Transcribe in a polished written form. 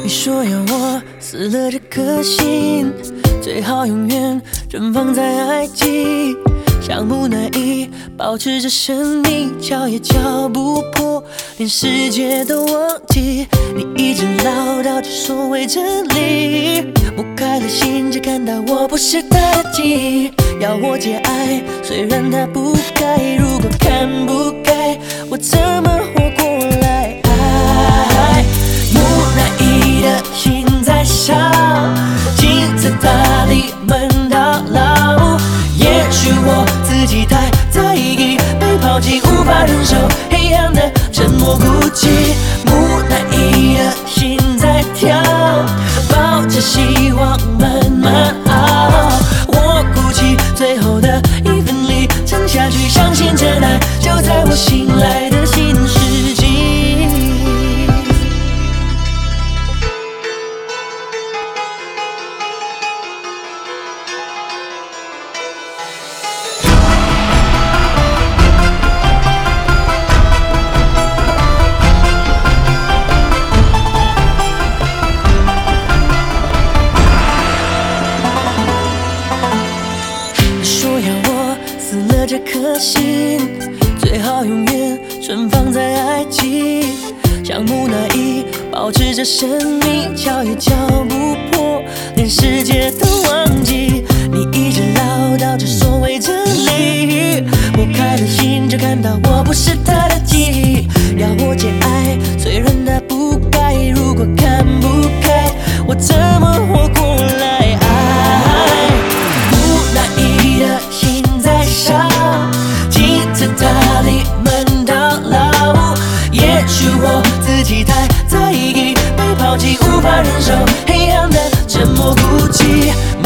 你说要我死了这颗心，最好永远存放在埃及，像木乃伊保持着神秘，敲也敲不破，连世界都忘记。你一直唠叨着所谓真理，我开了心只看到我不是他的记忆，要我节哀，虽然他不该，如果看不开，我怎么活过来？木乃伊的心在烧，金字塔里门到老。也许我自己太在意，被抛弃无法忍受黑暗的沉默孤寂。木乃伊的心在跳，抱着希望慢慢熬。我鼓起最后的一份力撑下去，相信真爱就在我醒来的新世纪。这颗心最好永远存放在埃及，像木乃伊保持着神秘，敲也敲不破，连世界都忘记。你一直唠叨着所谓真理，我开了心只看到我不是他的记忆，要我节哀，虽然他不该，如果看不开，我怎么活过来？木乃伊的心在烧，金字塔里门到老。也许我自己太在意，被抛弃无法忍受黑暗的沉默孤寂。